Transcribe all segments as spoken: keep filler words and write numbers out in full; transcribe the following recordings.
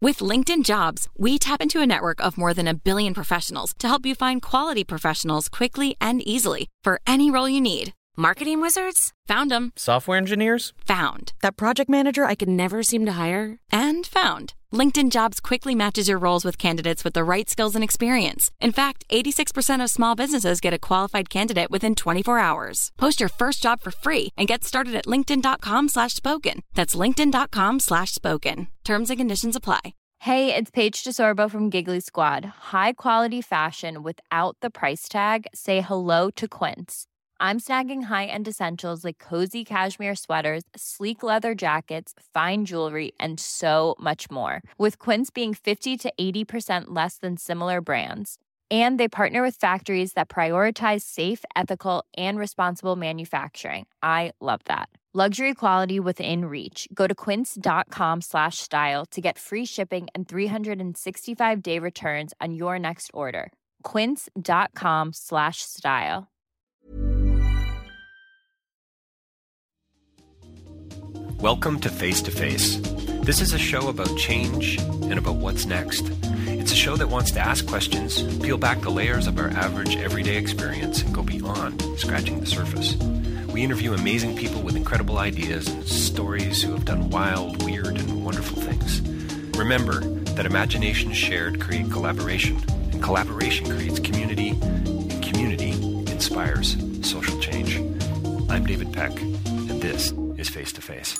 With LinkedIn Jobs, we tap into a network of more than a billion professionals to help you find quality professionals quickly and easily for any role you need. Marketing wizards? Found them. Software engineers? Found. That project manager I could never seem to hire? And found. LinkedIn Jobs quickly matches your roles with candidates with the right skills and experience. In fact, eighty-six percent of small businesses get a qualified candidate within twenty-four hours. Post your first job for free and get started at linkedin.com slash spoken. That's linkedin.com slash spoken. Terms and conditions apply. Hey, it's Paige DeSorbo from Giggly Squad. High quality fashion without the price tag. Say hello to Quince. I'm snagging high-end essentials like cozy cashmere sweaters, sleek leather jackets, fine jewelry, and so much more. With Quince being fifty to eighty percent less than similar brands. And they partner with factories that prioritize safe, ethical, and responsible manufacturing. I love that. Luxury quality within reach. Go to quince.com slash style to get free shipping and three sixty-five day returns on your next order. Quince.com slash style. Welcome to Face to Face. This is a show about change and about what's next. It's a show that wants to ask questions, peel back the layers of our average everyday experience, and go beyond scratching the surface. We interview amazing people with incredible ideas and stories who have done wild, weird, and wonderful things. Remember that imagination shared creates collaboration, and collaboration creates community, and community inspires social change. I'm David Peck, and this is Face to Face.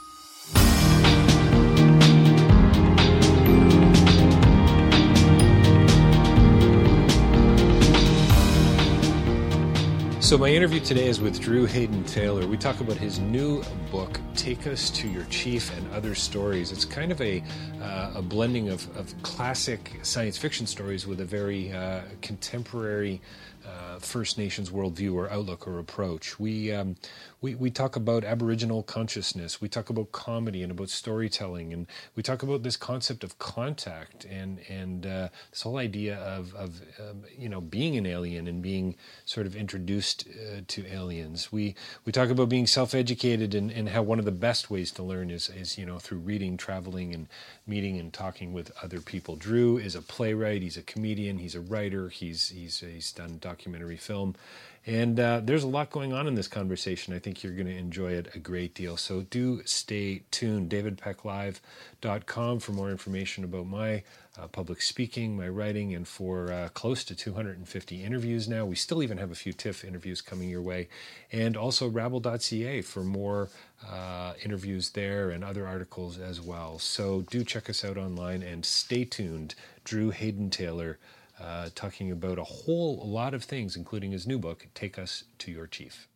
So my interview today is with Drew Hayden Taylor. We talk about his new book, Take Us to Your Chief and Other Stories. It's kind of a uh, a blending of, of classic science fiction stories with a very uh, contemporary uh, First Nations worldview or outlook or approach. We, um, we we talk about Aboriginal consciousness. We talk about comedy and about storytelling, and we talk about this concept of contact and and uh, this whole idea of of um, you know being an alien and being sort of introduced uh, to aliens. We we talk about being self-educated and, and how one of the best ways to learn is is you know through reading, traveling, and meeting and talking with other people. Drew is a playwright. He's a comedian. He's a writer. He's he's he's done documentary film. And uh, there's a lot going on in this conversation. I think you're going to enjoy it a great deal. So do stay tuned. david peck live dot com for more information about my uh, public speaking, my writing, and for uh, close to two hundred fifty interviews now. We still even have a few TIFF interviews coming your way. And also rabble dot c a for more uh, interviews there and other articles as well. So do check us out online and stay tuned. Drew Hayden Taylor, Uh, talking about a whole lot of things, including his new book, Take Us to Your Chief.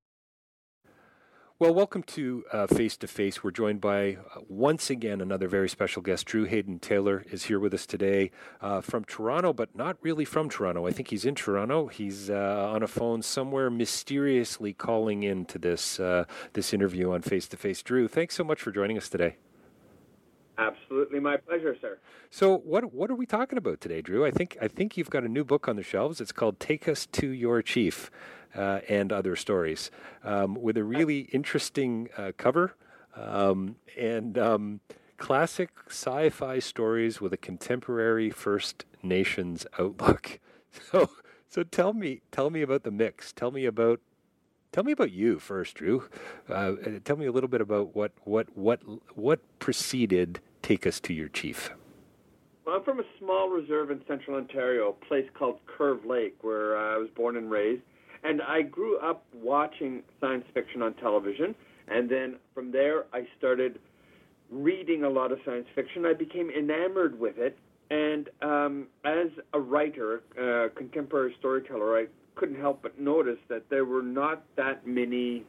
Well, welcome to uh, Face to Face. We're joined by, uh, once again, another very special guest. Drew Hayden Taylor is here with us today uh, from Toronto, but not really from Toronto. I think he's in Toronto. He's uh, on a phone somewhere mysteriously calling in to this, uh, this interview on Face to Face. Drew, thanks so much for joining us today. Absolutely, my pleasure, sir. So, what what are we talking about today, Drew? I think I think you've got a new book on the shelves. It's called "Take Us to Your Chief uh, and Other Stories," um, with a really interesting uh, cover um, and um, classic sci-fi stories with a contemporary First Nations outlook. So, so tell me, tell me about the mix. Tell me about. Tell me about you first, Drew. Uh, tell me a little bit about what what what what preceded Take Us to Your Chief. Well, I'm from a small reserve in central Ontario, a place called Curve Lake, where uh, I was born and raised. And I grew up watching science fiction on television. And then from there, I started reading a lot of science fiction. I became enamored with it. And um, as a writer, uh, contemporary storyteller, I couldn't help but notice that there were not that many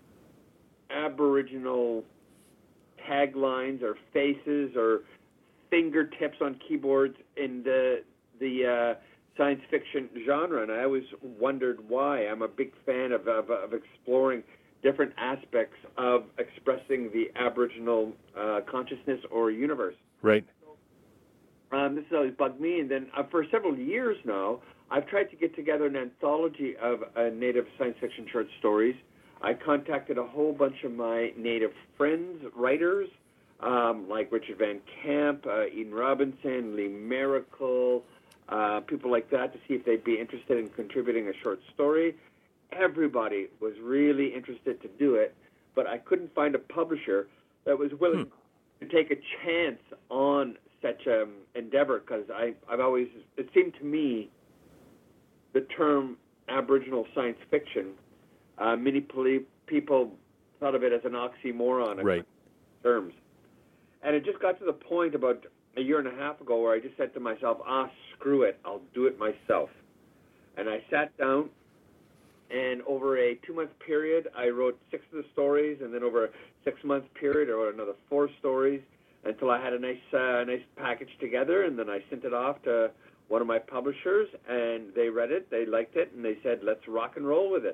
Aboriginal taglines or faces or fingertips on keyboards in the the uh, science fiction genre, and I always wondered why. I'm a big fan of, of, of exploring different aspects of expressing the Aboriginal uh, consciousness or universe. Right. Um, this has always bugged me, and then uh, for several years now, I've tried to get together an anthology of uh, Native science fiction short stories. I contacted a whole bunch of my Native friends, writers, um, like Richard Van Camp, uh, Eden Robinson, Lee Miracle, uh, people like that, to see if they'd be interested in contributing a short story. Everybody was really interested to do it, but I couldn't find a publisher that was willing hmm. to take a chance on such an um, endeavor, because I've always, it seemed to me, the term Aboriginal science fiction, uh, many people thought of it as an oxymoron right. terms. And it just got to the point about a year and a half ago where I just said to myself, ah, screw it, I'll do it myself. And I sat down, and over a two-month period, I wrote six of the stories, and then over a six-month period, I wrote another four stories, until I had a nice, uh, nice package together, and then I sent it off to one of my publishers, and they read it, they liked it, and they said, let's rock and roll with it.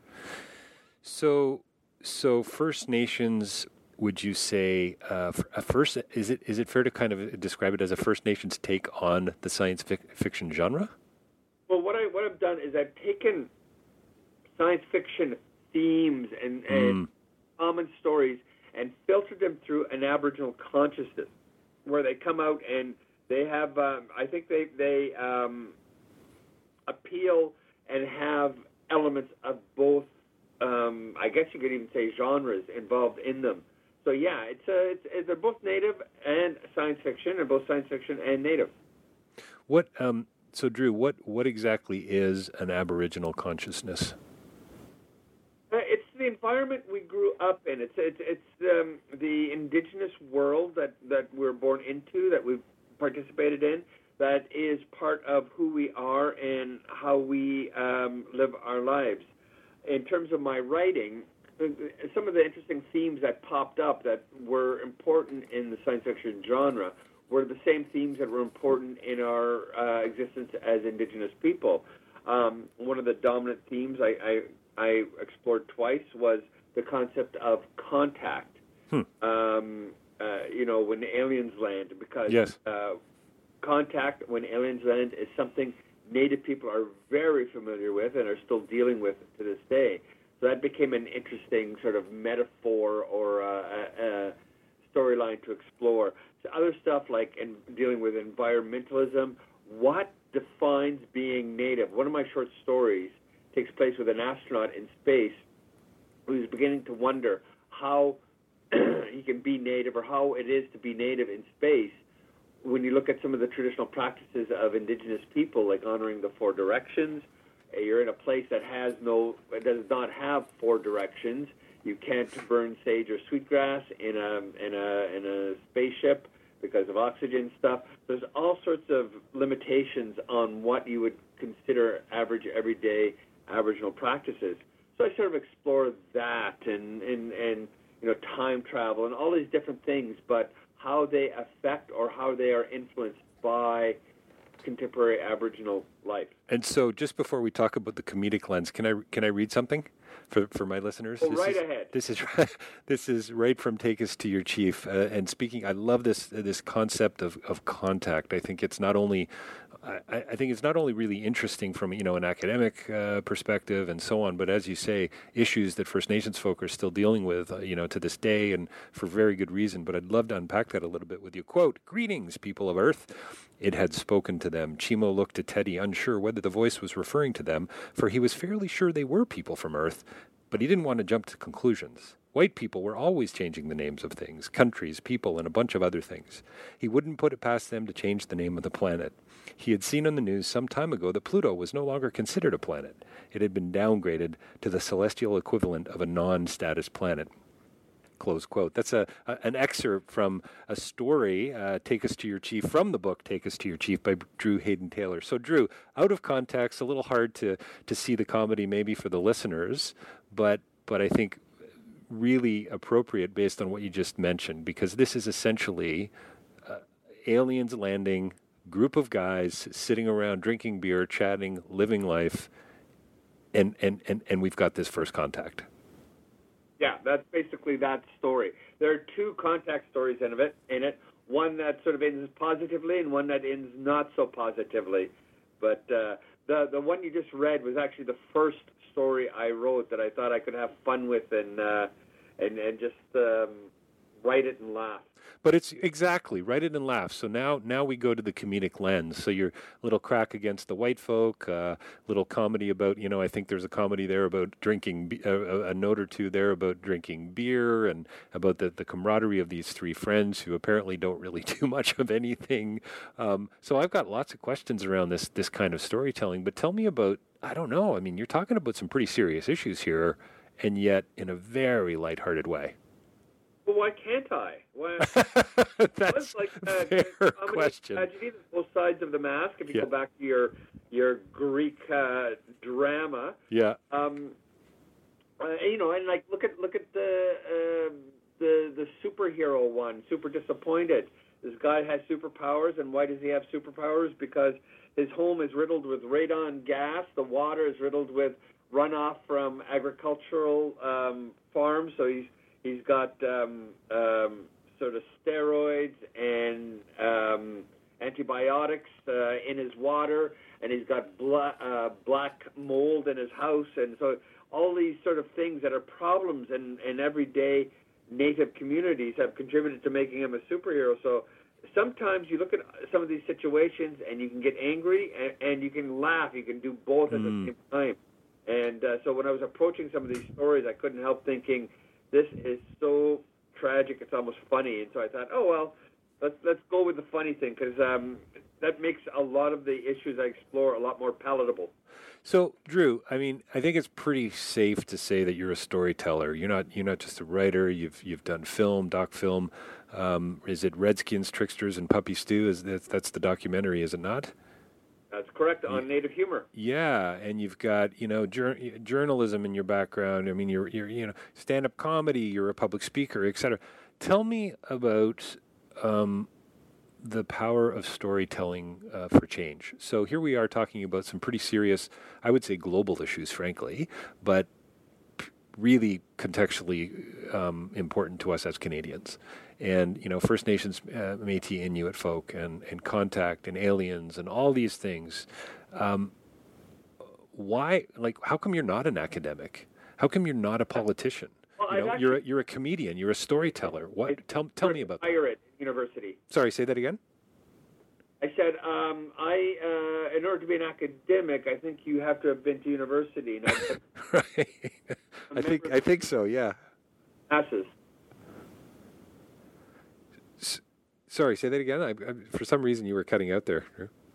So, so First Nations, would you say, uh, a first, is it is it fair to kind of describe it as a First Nations take on the science fic- fiction genre? Well, what, I, what I've done is I've taken science fiction themes and, and mm. common stories and filtered them through an Aboriginal consciousness, where they come out and they have, um, I think they, they um, appeal and have elements of both, um, I guess you could even say genres involved in them. So yeah, it's, a, it's, it's they're both native and science fiction, and both science fiction and native. What, um, so Drew, what, what exactly is an Aboriginal consciousness? Uh, it's the environment we grew up in. It's it's it's um, the indigenous world that, that we're born into, that we've participated in, that is part of who we are and how we um, live our lives. In terms of my writing, some of the interesting themes that popped up that were important in the science fiction genre were the same themes that were important in our uh, existence as indigenous people. Um, one of the dominant themes I, I I explored twice was the concept of contact. Hmm. Um, uh, you know, when aliens land, because yes. uh, contact when aliens land is something Native people are very familiar with and are still dealing with to this day. So that became an interesting sort of metaphor or uh, a, a storyline to explore. So other stuff like in dealing with environmentalism, what defines being Native? One of my short stories takes place with an astronaut in space who's beginning to wonder how he can be Native, or how it is to be Native in space when you look at some of the traditional practices of indigenous people, like honoring the four directions. You're in a place that has no, does not have four directions. You can't burn sage or sweetgrass in a in a in a spaceship because of oxygen stuff. There's all sorts of limitations on what you would consider average, everyday Aboriginal practices. So I sort of explore that and, and, and you know, time travel and all these different things, but how they affect or how they are influenced by contemporary Aboriginal life. And so just before we talk about the comedic lens, can I can I read something for for my listeners? Well, this right is, ahead. This is this is right from Take Us to Your Chief. Uh, and speaking, I love this uh, this concept of, of contact. I think it's not only I, I think it's not only really interesting from, you know, an academic uh, perspective and so on, but as you say, issues that First Nations folk are still dealing with, uh, you know, to this day, and for very good reason. But I'd love to unpack that a little bit with you. Quote, "Greetings, people of Earth." It had spoken to them. Chimo looked at Teddy, unsure whether the voice was referring to them, for he was fairly sure they were people from Earth, but he didn't want to jump to conclusions. White people were always changing the names of things, countries, people, and a bunch of other things. He wouldn't put it past them to change the name of the planet. He had seen on the news some time ago that Pluto was no longer considered a planet. It had been downgraded to the celestial equivalent of a non-status planet. Close quote. That's a, a an excerpt from a story, uh, Take Us to Your Chief, from the book Take Us to Your Chief by Drew Hayden Taylor. So Drew, out of context, a little hard to, to see the comedy maybe for the listeners, but but I think really appropriate based on what you just mentioned, because this is essentially uh, aliens landing, group of guys sitting around drinking beer, chatting, living life, and, and, and, and we've got this first contact. Yeah, that's basically that story. There are two contact stories in it, in it. One that sort of ends positively and one that ends not so positively. But uh, the the one you just read was actually the first story I wrote that I thought I could have fun with and uh, and and just um, write it and laugh. But it's exactly write it and laugh. So now, now we go to the comedic lens. So your little crack against the white folk, uh, little comedy about, you know, I think there's a comedy there about drinking, be- uh, a note or two there about drinking beer and about the, the camaraderie of these three friends who apparently don't really do much of anything. Um, so I've got lots of questions around this this kind of storytelling. But tell me about, I don't know. I mean, you're talking about some pretty serious issues here, and yet in a very lighthearted way. Well, why can't I? Why, That's like, a uh, fair comedy, question. Tragedy, both sides of the mask. If you Yeah. go back to your your Greek uh, drama, Yeah. um, uh, you know, and like look at look at the uh, the the superhero one. Super disappointed. This guy has superpowers, and why does he have superpowers? Because his home is riddled with radon gas. The water is riddled with runoff from agricultural um, farms. So he's He's got um, um, sort of steroids and um, antibiotics uh, in his water, and he's got bla- uh, black mold in his house, and so all these sort of things that are problems in, in everyday native communities have contributed to making him a superhero. So sometimes you look at some of these situations and you can get angry and, and you can laugh. You can do both at Mm. the same time. And uh, so when I was approaching some of these stories, I couldn't help thinking, this is so tragic, it's almost funny. And so I thought, oh, well, let's let's go with the funny thing, because um, that makes a lot of the issues I explore a lot more palatable. So, Drew, I mean, I think it's pretty safe to say that you're a storyteller. You're not you're not just a writer. You've you've done film, doc film. Um, is it Redskins, Tricksters, and Puppy Stew? Is that, that's the documentary, is it not? That's correct, on Yeah. Native humor. Yeah, and you've got you know jur- journalism in your background. I mean, you're you're you know stand-up comedy. You're a public speaker, et cetera. Tell me about um, the power of storytelling uh, for change. So here we are talking about some pretty serious, I would say, global issues, frankly, but p- really contextually um, important to us as Canadians. And, you know, First Nations, uh, Métis, Inuit folk, and, and contact, and aliens, and all these things. Um, why, like, how come you're not an academic? How come you're not a politician? Well, You I've know, actually- you're a, you're a comedian. You're a storyteller. What? Tell tell me about that. Higher ed university. Sorry, say that again. I said, um, I uh, in order to be an academic, I think you have to have been to university. And I've Right. I think I think so. Yeah. classes. S- sorry, say that again. I, I, for some reason, you were cutting out there.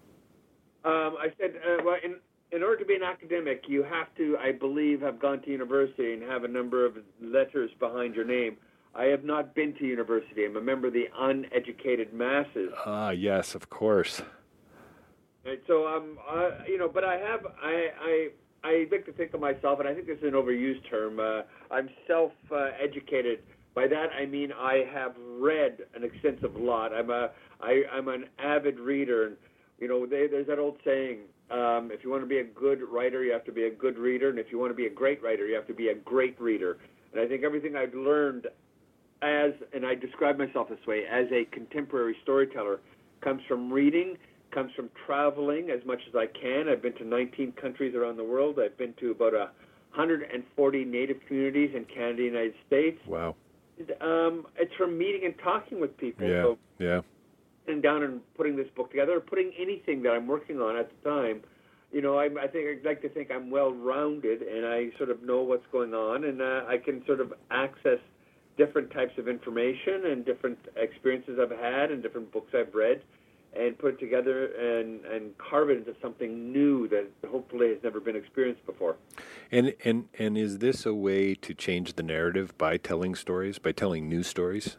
Um, I said, uh, well, in in order to be an academic, you have to, I believe, have gone to university and have a number of letters behind your name. I have not been to university. I'm a member of the uneducated masses. Ah, yes, of course. Right, so, um, uh, you know, but I have, I, I, I like to think of myself, and I think this is an overused term. Uh, I'm self-educated. Uh, By that I mean I have read an extensive lot. I'm a, I, I'm an avid reader, and you know, they, there's that old saying: um, if you want to be a good writer, you have to be a good reader, and if you want to be a great writer, you have to be a great reader. And I think everything I've learned as, and I describe myself this way, as a contemporary storyteller, comes from reading, comes from traveling as much as I can. I've been to nineteen countries around the world. I've been to about a one hundred forty native communities in Canada and the United States. Wow. And, um, it's from meeting and talking with people. Yeah. So Yeah. sitting down and putting this book together, or putting anything that I'm working on at the time, you know, I, I think I'd like to think I'm well-rounded, and I sort of know what's going on, and uh, I can sort of access different types of information and different experiences I've had and different books I've read, and put it together and, and carve it into something new that hopefully has never been experienced before. And and and is this a way to change the narrative by telling stories, by telling new stories?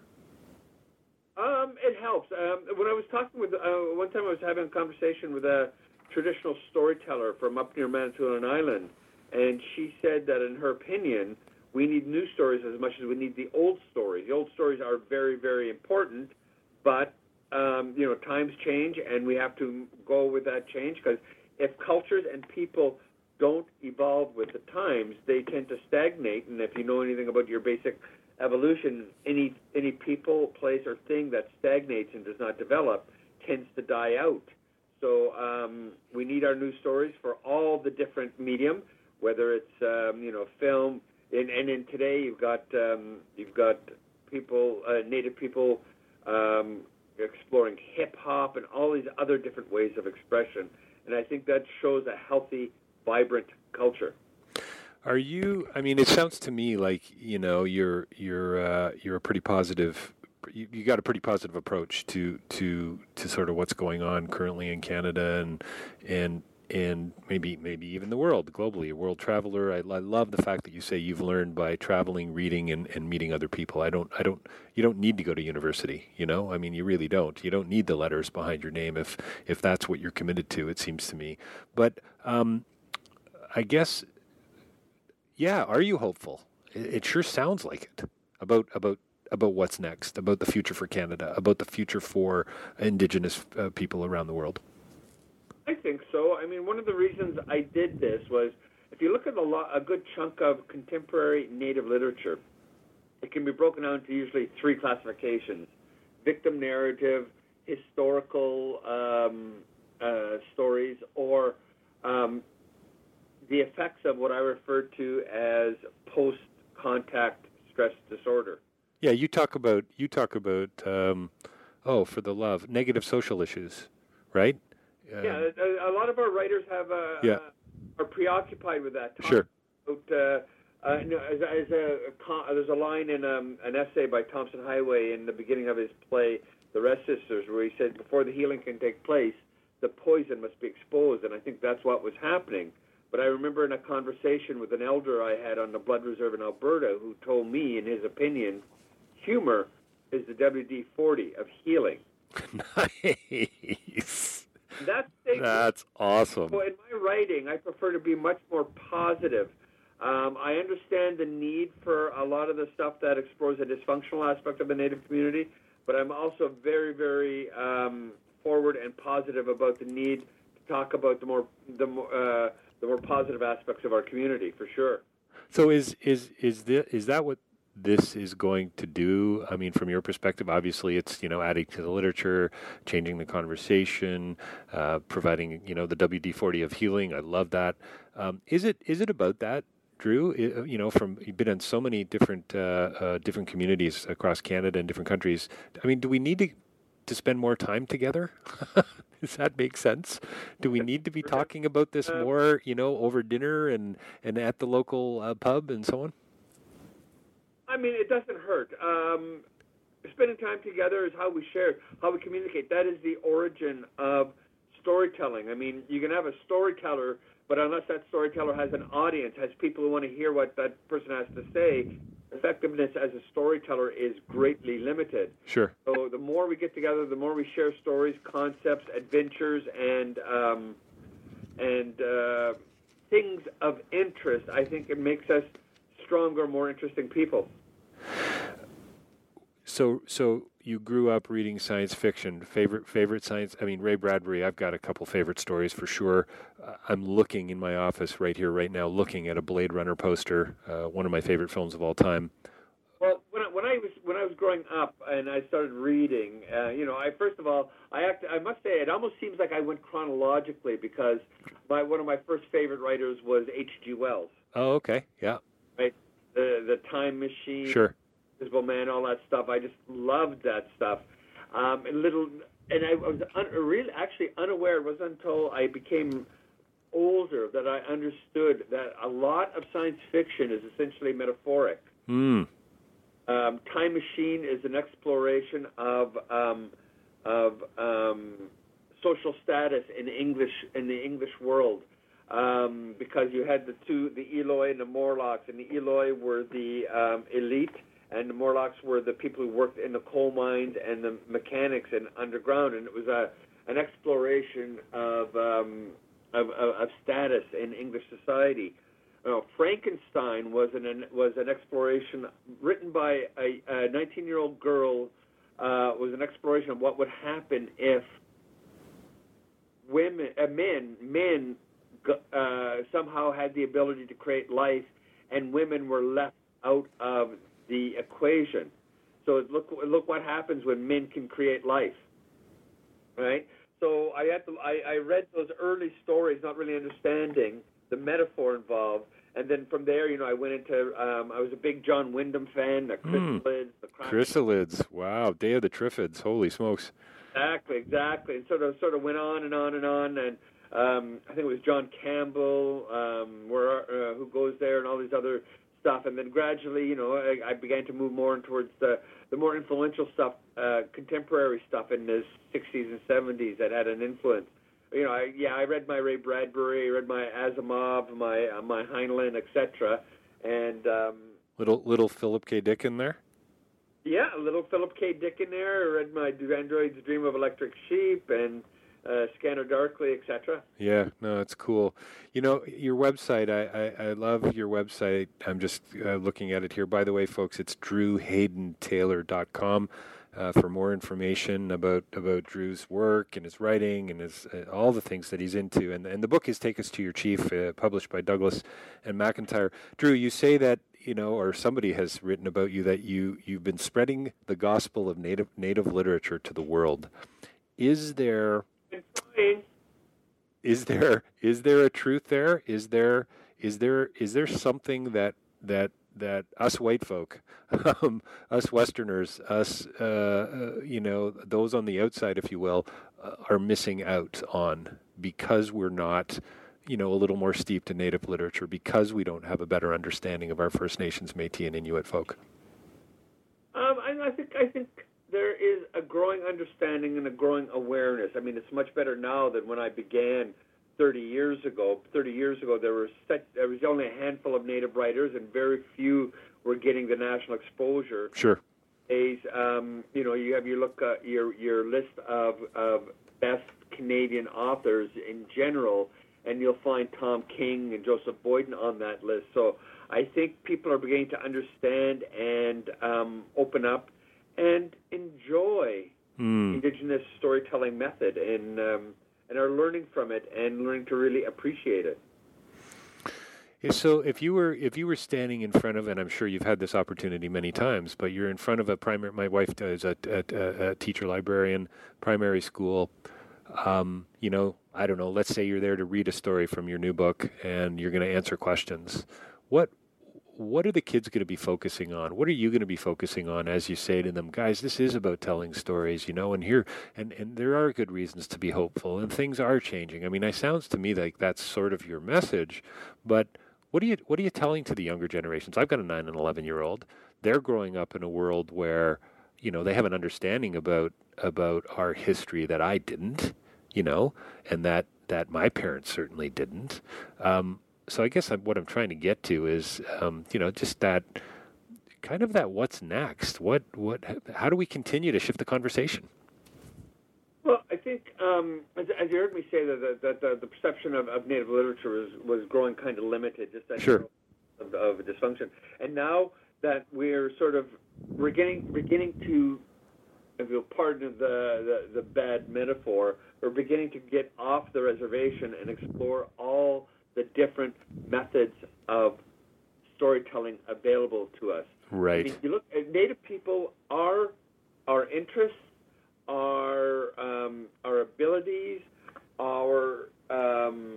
Um, it helps. Um, when I was talking with, uh, one time I was having a conversation with a traditional storyteller from up near Manitoulin Island, and she said that in her opinion, we need new stories as much as we need the old stories. The old stories are very, very important, but um, you know, times change, and we have to go with that change, because if cultures and people don't evolve with the times, they tend to stagnate. And if you know anything about your basic evolution, any any people, place, or thing that stagnates and does not develop tends to die out. So um, we need our new stories for all the different medium, whether it's um, you know film, and, and in today you've got um, you've got people, uh, Native people, um, exploring hip-hop and all these other different ways of expression. And I think that shows a healthy, vibrant culture. Are you, I mean, it sounds to me like, you know, you're you're uh, you're a pretty positive, you, you got a pretty positive approach to, to to sort of what's going on currently in Canada and and and maybe maybe even the world globally. A world traveler. I, I love the fact that you say you've learned by traveling, reading, and, and meeting other people. I don't I don't you don't need to go to university, you know? I mean, you really don't. You don't need the letters behind your name if if that's what you're committed to, it seems to me. But um, I guess yeah, are you hopeful? It, it sure sounds like it about about about what's next, about the future for Canada, about the future for Indigenous uh, people around the world. I think so. I mean, one of the reasons I did this was, if you look at a, lot, a good chunk of contemporary Native literature, it can be broken down to usually three classifications: victim narrative, historical um, uh, stories, or um, the effects of what I refer to as post-contact stress disorder. Yeah, you talk about you talk about um, oh, for the love, negative social issues, right? Um, yeah, a, a lot of our writers have uh, yeah. uh, are preoccupied with that. Sure. About, uh, uh, you know, as, as a, a, there's a line in um, an essay by Thompson Highway in the beginning of his play, The Rest Sisters, where he said, before the healing can take place, the poison must be exposed, and I think that's what was happening. But I remember in a conversation with an elder I had on the Blood Reserve in Alberta who told me, in his opinion, humor is the W D forty of healing. Nice. That's, That's awesome. So in my writing, I prefer to be much more positive. Um, I understand the need for a lot of the stuff that explores the dysfunctional aspect of the Native community, but I'm also very, very um, forward and positive about the need to talk about the more the more uh, the more positive aspects of our community, for sure. So is is is the, is that what this is going to do? I mean, from your perspective, obviously it's, you know, adding to the literature, changing the conversation, uh, providing, you know, the W D forty of healing. I love that. Um, is it is it about that, Drew? It, you know, from you've been in so many different uh, uh, different communities across Canada and different countries. I mean, do we need to to spend more time together? Does that make sense? Do we need to be talking about this more, you know, over dinner and, and at the local uh, pub and so on? I mean, it doesn't hurt. Um, spending time together is how we share, how we communicate. That is the origin of storytelling. I mean, you can have a storyteller, but unless that storyteller has an audience, has people who want to hear what that person has to say, effectiveness as a storyteller is greatly limited. Sure. So the more we get together, the more we share stories, concepts, adventures, and um, and uh, things of interest, I think it makes us stronger, more interesting people. So, so you grew up reading science fiction. Favorite, favorite science. I mean, Ray Bradbury. I've got a couple favorite stories for sure. Uh, I'm looking in my office right here, right now, looking at a Blade Runner poster. Uh, one of my favorite films of all time. Well, when I, when I was when I was growing up and I started reading, uh, you know, I first of all, I act, I must say, it almost seems like I went chronologically because my one of my first favorite writers was H G Wells. Oh, okay, yeah. Right, the the Time Machine. Sure. Invisible Man, all that stuff. I just loved that stuff. Um, and little, and I was un, really actually unaware. It wasn't until I became older that I understood that a lot of science fiction is essentially metaphoric. Mm. Um, Time Machine is an exploration of um, of um, social status in English in the English world. Um, because you had the two, the Eloi and the Morlocks, and the Eloi were the um, elite, and the Morlocks were the people who worked in the coal mines and the mechanics and underground, and it was a an exploration of um, of, of, of status in English society. You know, Frankenstein was an was an exploration written by a nineteen-year-old girl. Uh, was an exploration of what would happen if women, uh, men, men uh, somehow had the ability to create life, and women were left out of the equation. So look, look what happens when men can create life, right? So I had to, I, I read those early stories, not really understanding the metaphor involved, and then from there, you know, I went into, um, I was a big John Wyndham fan, the Chrysalids, mm. the Chrysalids, wow, Day of the Triffids, holy smokes. Exactly, exactly, and sort of, sort of went on and on and on, and um, I think it was John Campbell, um, where, uh, who goes there, and all these other stuff, and then gradually, you know, I, I began to move more towards the, the more influential stuff, uh, contemporary stuff in the sixties and seventies that had an influence. You know, I, yeah, I read my Ray Bradbury, I read my Asimov, my uh, my Heinlein, et cetera, and um, little little Philip K. Dick in there. Yeah, a little Philip K. Dick in there. I read my Do Androids Dream of Electric Sheep and uh, Scanner Darkly, et cetera. Yeah, no, it's cool. You know, your website, I, I, I love your website. I'm just uh, looking at it here. By the way, folks, it's drew hayden taylor dot com. Uh, for more information about, about Drew's work and his writing and his uh, all the things that he's into. And and the book is Take Us to Your Chief, uh, published by Douglas and McIntyre. Drew, you say that, you know, or somebody has written about you that you, you've been spreading the gospel of native native literature to the world. Is there is there is there a truth there? Is there is there is there something that that that us white folk, um, us Westerners, us, uh, uh, you know, those on the outside, if you will, uh, are missing out on because we're not, you know, a little more steeped in Native literature, because we don't have a better understanding of our First Nations, Métis, and Inuit folk? Um, I, I think I think there is a growing understanding and a growing awareness. I mean, it's much better now than when I began thirty years ago. thirty years ago, there were set, there was only a handful of Native writers, and very few were getting the national exposure. Sure. Days, um, you know, you have your look uh, your your list of of best Canadian authors in general, and you'll find Tom King and Joseph Boyden on that list. So I think people are beginning to understand and um, open up and enjoy mm. Indigenous storytelling method, and um, and are learning from it and learning to really appreciate it. So if you were if you were standing in front of, and I'm sure you've had this opportunity many times, but you're in front of a primary, my wife is a, a, a teacher librarian, primary school, um, you know, I don't know, let's say you're there to read a story from your new book and you're going to answer questions. What what are the kids going to be focusing on? What are you going to be focusing on as you say to them, guys, this is about telling stories, you know, and here, and, and there are good reasons to be hopeful, and things are changing. I mean, it sounds to me like that's sort of your message, but what are you, what are you telling to the younger generations? I've got a nine and eleven year old. They're growing up in a world where, you know, they have an understanding about, about our history that I didn't, you know, and that, that my parents certainly didn't. Um, So I guess I'm, what I'm trying to get to is, um, you know, just that kind of that what's next. What, what, how do we continue to shift the conversation? Well, I think, um, as, as you heard me say, that the, the, the perception of, of Native literature was, was growing kind of limited, just as sure. of, of a dysfunction. And now that we're sort of beginning, beginning to, if you'll pardon the, the, the bad metaphor, we're beginning to get off the reservation and explore all the different methods of storytelling available to us. Right. I mean, you look, Native people, our our interests, our um, our abilities, our um,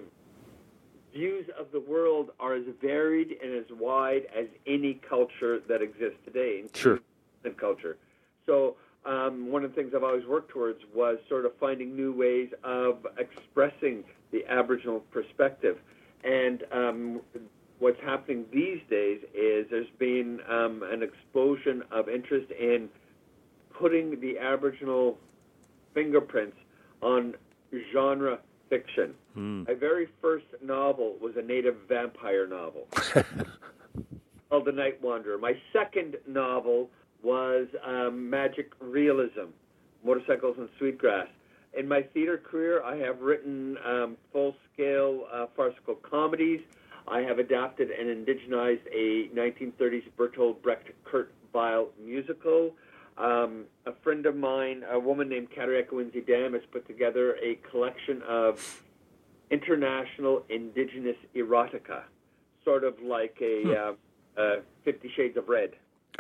views of the world are as varied and as wide as any culture that exists today. Sure. Culture. So um, one of the things I've always worked towards was sort of finding new ways of expressing the Aboriginal perspective. And um, what's happening these days is there's been um, an explosion of interest in putting the Aboriginal fingerprints on genre fiction. Mm. My very first novel was a Native vampire novel called The Night Wanderer. My second novel was um, magic realism, Motorcycles and Sweetgrass. In my theater career, I have written um, full-scale uh, farcical comedies. I have adapted and indigenized a nineteen thirties Bertolt Brecht Kurt Weill musical. Um, a friend of mine, a woman named Katareka Winzy Dam, has put together a collection of international indigenous erotica, sort of like a hmm. uh, uh, Fifty Shades of Red.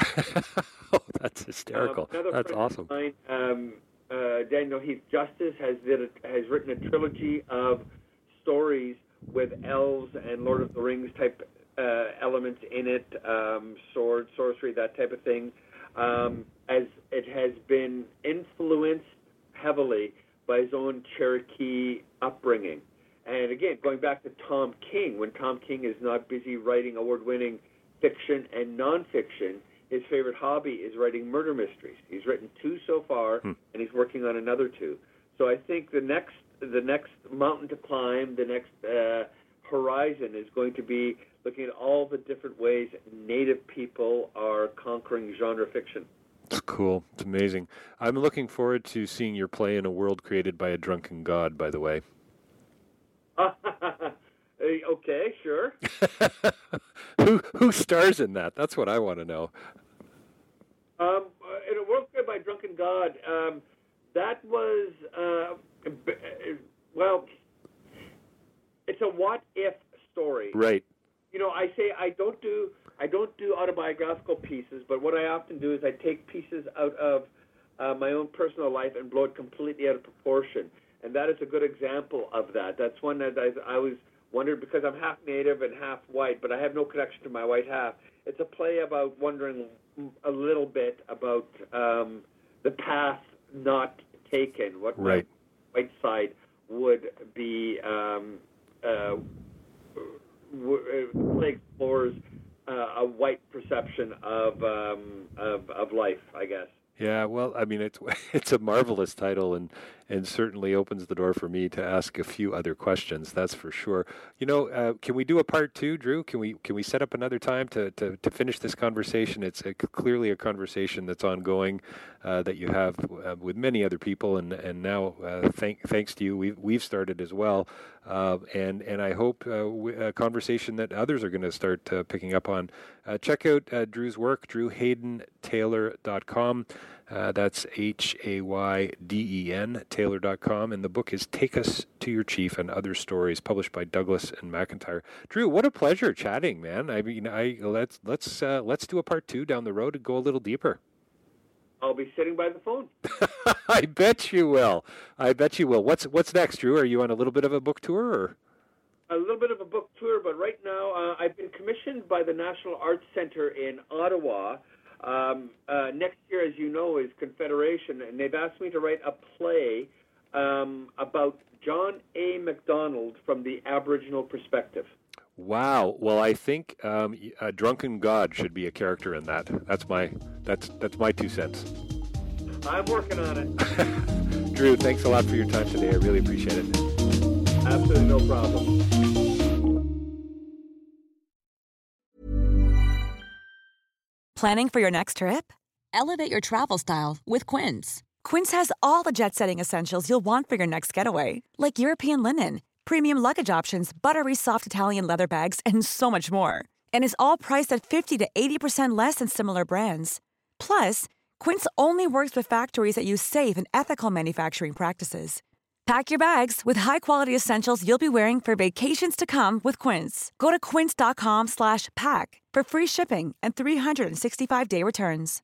Oh, that's hysterical. Um, that's awesome. Of mine, um, Uh, Daniel Heath Justice has did a, has written a trilogy of stories with elves and Lord of the Rings type uh, elements in it, um, sword, sorcery, that type of thing, um, as it has been influenced heavily by his own Cherokee upbringing. And again, going back to Tom King, when Tom King is not busy writing award-winning fiction and nonfiction, his favorite hobby is writing murder mysteries. He's written two so far, hmm. and he's working on another two. So I think the next the next mountain to climb, the next uh, horizon is going to be looking at all the different ways Native people are conquering genre fiction. It's cool. It's amazing. I'm looking forward to seeing your play in a world created by a drunken god, by the way. Okay, sure. who who stars in that? That's what I want to know. Um, in a world created by a drunken god, um, that was, uh, well, it's a what-if story. Right. You know, I say I don't do I don't do autobiographical pieces, but what I often do is I take pieces out of uh, my own personal life and blow it completely out of proportion. And that is a good example of that. That's one that I, I was wondered, because I'm half Native and half white, but I have no connection to my white half. It's a play about wondering a little bit about um, the path not taken, what right. my white side would be. Um, uh, w- uh, play explores uh, a white perception of, um, of of life, I guess. Yeah, well, I mean, it's it's a marvelous title, and, and certainly opens the door for me to ask a few other questions. That's for sure. You know, uh, can we do a part two, Drew? Can we can we set up another time to, to, to finish this conversation? It's a, clearly a conversation that's ongoing, uh, that you have uh, with many other people, and and now uh, thank, thanks to you, we've we've started as well, uh, and and I hope uh, a conversation that others are going to start uh, picking up on. Uh, check out uh, Drew's work, drew hayden taylor dot com. Uh, that's H A Y D E N, Taylor dot com. And the book is Take Us to Your Chief and Other Stories, published by Douglas and McIntyre. Drew, what a pleasure chatting, man. I mean, I let's let's uh, let's do a part two down the road and go a little deeper. I'll be sitting by the phone. I bet you will. I bet you will. What's what's next, Drew? Are you on a little bit of a book tour, or? A little bit of a book tour, but right now uh, I've been commissioned by the National Arts Centre in Ottawa. Um, uh, next year, as you know, is Confederation, and they've asked me to write a play um, about John A. Macdonald from the Aboriginal perspective. Wow. Well, I think um, a drunken god should be a character in that. That's my that's that's my two cents. I'm working on it. Drew, thanks a lot for your time today. I really appreciate it. Absolutely no problem. Planning for your next trip? Elevate your travel style with Quince. Quince has all the jet-setting essentials you'll want for your next getaway, like European linen, premium luggage options, buttery soft Italian leather bags, and so much more. And is all priced at fifty to eighty percent less than similar brands. Plus, Quince only works with factories that use safe and ethical manufacturing practices. Pack your bags with high-quality essentials you'll be wearing for vacations to come with Quince. Go to quince dot com slash pack for free shipping and three sixty-five day returns.